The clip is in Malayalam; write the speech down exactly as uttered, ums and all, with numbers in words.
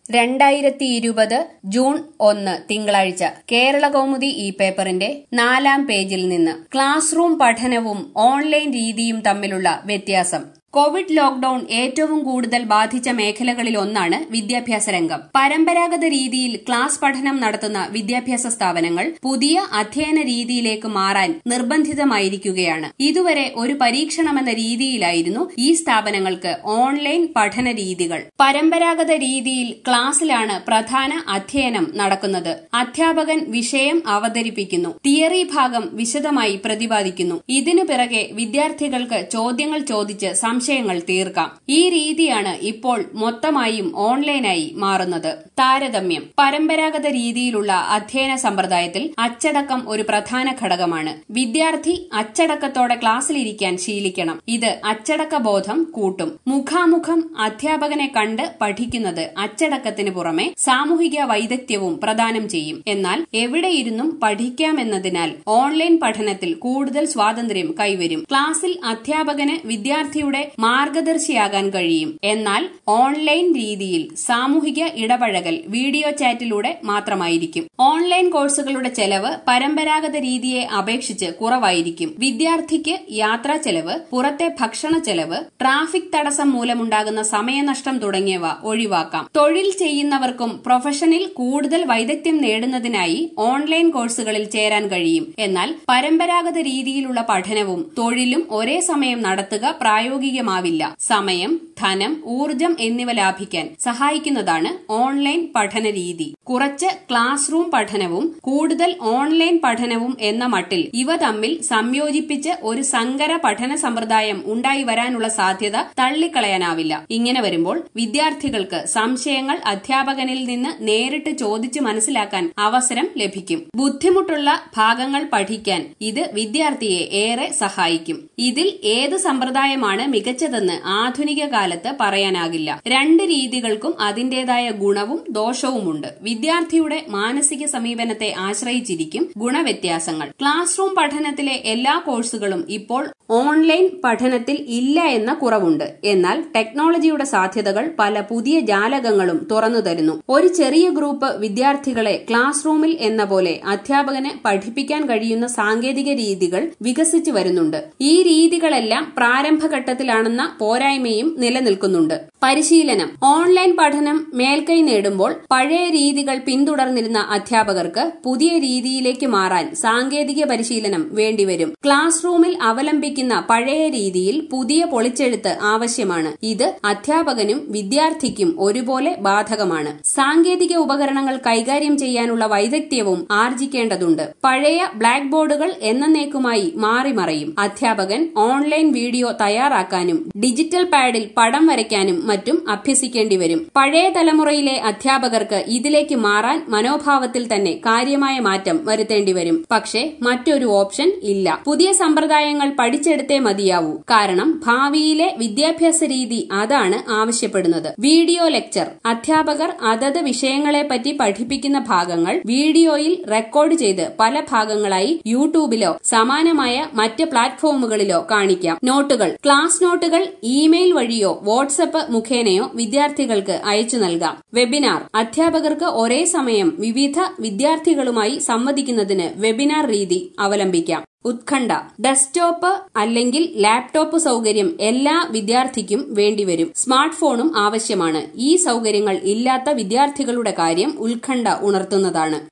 രണ്ടായിരത്തി ഇരുപത് ജൂൺ ഒന്ന് തിങ്കളാഴ്ച കേരളകൗമുദി ഈ പേപ്പറിന്റെ നാലാം പേജിൽ നിന്ന് ക്ലാസ് റൂം പഠനവും ഓൺലൈൻ രീതിയും തമ്മിലുള്ള വ്യത്യാസം. കോവിഡ് ലോക്ഡൌൺ ഏറ്റവും കൂടുതൽ ബാധിച്ച മേഖലകളിലൊന്നാണ് വിദ്യാഭ്യാസ രംഗം. പരമ്പരാഗത രീതിയിൽ ക്ലാസ് പഠനം നടത്തുന്ന വിദ്യാഭ്യാസ സ്ഥാപനങ്ങൾ പുതിയ അധ്യയന രീതിയിലേക്ക് മാറാൻ നിർബന്ധിതമായിരിക്കുകയാണ്. ഇതുവരെ ഒരു പരീക്ഷണമെന്ന രീതിയിലായിരുന്നു ഈ സ്ഥാപനങ്ങൾക്ക് ഓൺലൈൻ പഠന രീതികൾ. പരമ്പരാഗത രീതിയിൽ ക്ലാസ്സിലാണ് പ്രധാന അധ്യയനം നടക്കുന്നത്. അധ്യാപകൻ വിഷയം അവതരിപ്പിക്കുന്നു, തിയറി ഭാഗം വിശദമായി പ്രതിപാദിക്കുന്നു. ഇതിനു പിറകെ വിദ്യാർത്ഥികൾക്ക് ചോദ്യങ്ങൾ ചോദിച്ച് സംശയങ്ങൾ തീർക്കാം. ഈ രീതിയാണ് ഇപ്പോൾ മൊത്തമായും ഓൺലൈനായി മാറുന്നത്. താരതമ്യം: പരമ്പരാഗത രീതിയിലുള്ള അധ്യയന സമ്പ്രദായത്തിൽ അച്ചടക്കം ഒരു പ്രധാന ഘടകമാണ്. വിദ്യാർത്ഥി അച്ചടക്കത്തോടെ ക്ലാസ്സിലിരിക്കാൻ ശീലിക്കണം. ഇത് അച്ചടക്ക ബോധം കൂട്ടും. മുഖാമുഖം അധ്യാപകനെ കണ്ട് പഠിക്കുന്നത് അച്ചടക്കത്തിന് പുറമെ സാമൂഹിക വൈദഗ്ധ്യവും പ്രദാനം ചെയ്യും. എന്നാൽ എവിടെയിരുന്നും പഠിക്കാമെന്നതിനാൽ ഓൺലൈൻ പഠനത്തിൽ കൂടുതൽ സ്വാതന്ത്ര്യം കൈവരും. ക്ലാസ്സിൽ അധ്യാപകന് വിദ്യാർത്ഥിയുടെ മാർഗദർശിയാകാൻ കഴിയും. എന്നാൽ ഓൺലൈൻ രീതിയിൽ സാമൂഹിക ഇടപഴകൽ വീഡിയോ ചാറ്റിലൂടെ മാത്രമായിരിക്കും. ഓൺലൈൻ കോഴ്സുകളുടെ ചെലവ് പരമ്പരാഗത രീതിയെ അപേക്ഷിച്ച് കുറവായിരിക്കും. വിദ്യാർത്ഥിക്ക് യാത്രാ ചെലവ്, പുറത്തെ ഭക്ഷണ ചെലവ്, ട്രാഫിക് തടസ്സം മൂലമുണ്ടാകുന്ന സമയനഷ്ടം തുടങ്ങിയവ ഒഴിവാക്കാം. തൊഴിൽ ചെയ്യുന്നവർക്കും പ്രൊഫഷനിൽ കൂടുതൽ വൈദഗ്ധ്യം നേടുന്നതിനായി ഓൺലൈൻ കോഴ്സുകളിൽ ചേരാൻ കഴിയും. എന്നാൽ പരമ്പരാഗത രീതിയിലുള്ള പഠനവും തൊഴിലും ഒരേ സമയം നടത്തുക പ്രായോഗിക മാവില്ല. സമയം, ധനം, ഊർജം എന്നിവ ലാഭിക്കാൻ സഹായിക്കുന്നതാണ് ഓൺലൈൻ പഠന രീതി. കുറച്ച് ക്ലാസ് റൂം പഠനവും കൂടുതൽ ഓൺലൈൻ പഠനവും എന്ന മട്ടിൽ ഇവ തമ്മിൽ സംയോജിപ്പിച്ച് ഒരു സങ്കര പഠന സമ്പ്രദായം ഉണ്ടായി വരാനുള്ള സാധ്യത തള്ളിക്കളയാനാവില്ല. ഇങ്ങനെ വരുമ്പോൾ വിദ്യാർത്ഥികൾക്ക് സംശയങ്ങൾ അധ്യാപകനിൽ നിന്ന് നേരിട്ട് ചോദിച്ചു മനസ്സിലാക്കാൻ അവസരം ലഭിക്കും. ബുദ്ധിമുട്ടുള്ള ഭാഗങ്ങൾ പഠിക്കാൻ ഇത് വിദ്യാർത്ഥിയെ ഏറെ സഹായിക്കും. ഇതിൽ ഏത് സമ്പ്രദായമാണ് മികച്ചതെന്ന് ആധുനിക കാലത്ത് പറയാനാകില്ല. രണ്ട് രീതികൾക്കും അതിന്റേതായ ഗുണവും ദോഷവുമുണ്ട്. വിദ്യാർത്ഥിയുടെ മാനസിക സമീപനത്തെ ആശ്രയിച്ചിരിക്കും ഗുണവ്യത്യാസങ്ങൾ. ക്ലാസ് റൂം പഠനത്തിലെ എല്ലാ കോഴ്സുകളും ഇപ്പോൾ ഓൺലൈൻ പഠനത്തിൽ ഇല്ല എന്ന കുറവുണ്ട്. എന്നാൽ ടെക്നോളജിയുടെ സാധ്യതകൾ പല പുതിയ ജാലകങ്ങളും തുറന്നു തരുന്നു. ഒരു ചെറിയ ഗ്രൂപ്പ് വിദ്യാർത്ഥികളെ ക്ലാസ് റൂമിൽ എന്ന പോലെ അധ്യാപകന് പഠിപ്പിക്കാൻ കഴിയുന്ന സാങ്കേതിക രീതികൾ വികസിച്ചു വരുന്നുണ്ട്. ഈ രീതികളെല്ലാം പ്രാരംഭഘട്ടത്തിലാണെന്ന പോരായ്മയും നിലനിൽക്കുന്നുണ്ട്. പരിശീലനം: ഓൺലൈൻ പഠനം മേൽക്കൈ നേടുമ്പോൾ പഴയ രീതികൾ പിന്തുടർന്നിരുന്ന അധ്യാപകർക്ക് പുതിയ രീതിയിലേക്ക് മാറാൻ സാങ്കേതിക പരിശീലനം വേണ്ടിവരും. ക്ലാസ് റൂമിൽ അവലംബിക്കുന്ന പഴയ രീതിയിൽ പുതിയ പൊളിച്ചെഴുത്ത് ആവശ്യമാണ്. ഇത് അധ്യാപകനും വിദ്യാർത്ഥിക്കും ഒരുപോലെ ബാധകമാണ്. സാങ്കേതിക ഉപകരണങ്ങൾ കൈകാര്യം ചെയ്യാനുള്ള വൈദഗ്ധ്യവും ആർജിക്കേണ്ടതുണ്ട്. പഴയ ബ്ലാക്ക് ബോർഡുകൾ എന്നേക്കുമായി മാറിമറയും. അധ്യാപകൻ ഓൺലൈൻ വീഡിയോ തയ്യാറാക്കാനും ഡിജിറ്റൽ പാഡിൽ പടം വരയ്ക്കാനും മറ്റും അഭ്യസിക്കേണ്ടി വരും. പഴയ തലമുറയിലെ അധ്യാപകർക്ക് ഇതിലേക്ക് മാറാൻ മനോഭാവത്തിൽ തന്നെ കാര്യമായ മാറ്റം വരുത്തേണ്ടി വരും. പക്ഷേ മറ്റൊരു ഓപ്ഷൻ ഇല്ല. പുതിയ സമ്പ്രദായങ്ങൾ പഠിച്ചെടുത്തേ മതിയാവൂ. കാരണം ഭാവിയിലെ വിദ്യാഭ്യാസ രീതി അതാണ് ആവശ്യപ്പെടുന്നത്. വീഡിയോ ലെക്ചർ: അധ്യാപകർ അതത് വിഷയങ്ങളെപ്പറ്റി പഠിപ്പിക്കുന്ന ഭാഗങ്ങൾ വീഡിയോയിൽ റെക്കോർഡ് ചെയ്ത് പല ഭാഗങ്ങളായി യൂട്യൂബിലോ സമാനമായ മറ്റ് പ്ലാറ്റ്ഫോമുകളിലോ കാണിക്കാം. നോട്ടുകൾ: ക്ലാസ് നോട്ടുകൾ ഇമെയിൽ വഴിയോ വാട്സ്ആപ്പ് മുഖേനയോ വിദ്യാർത്ഥികൾക്ക് അയച്ചു നൽകാം. വെബിനാർ: അധ്യാപകർക്ക് ഒരേ സമയം വിവിധ വിദ്യാർത്ഥികളുമായി സംവദിക്കുന്നതിന് വെബിനാർ രീതി അവലംബിക്കാം. ഉത്കണ്ഠ: ഡെസ്ക്ടോപ്പ് അല്ലെങ്കിൽ ലാപ്ടോപ്പ് സൗകര്യം എല്ലാ വിദ്യാർത്ഥിക്കും വേണ്ടിവരും. സ്മാർട്ട് ഫോണും ആവശ്യമാണ്. ഈ സൗകര്യങ്ങൾ ഇല്ലാത്ത വിദ്യാർത്ഥികളുടെ കാര്യം ഉത്കണ്ഠ ഉണർത്തുന്നതാണ്.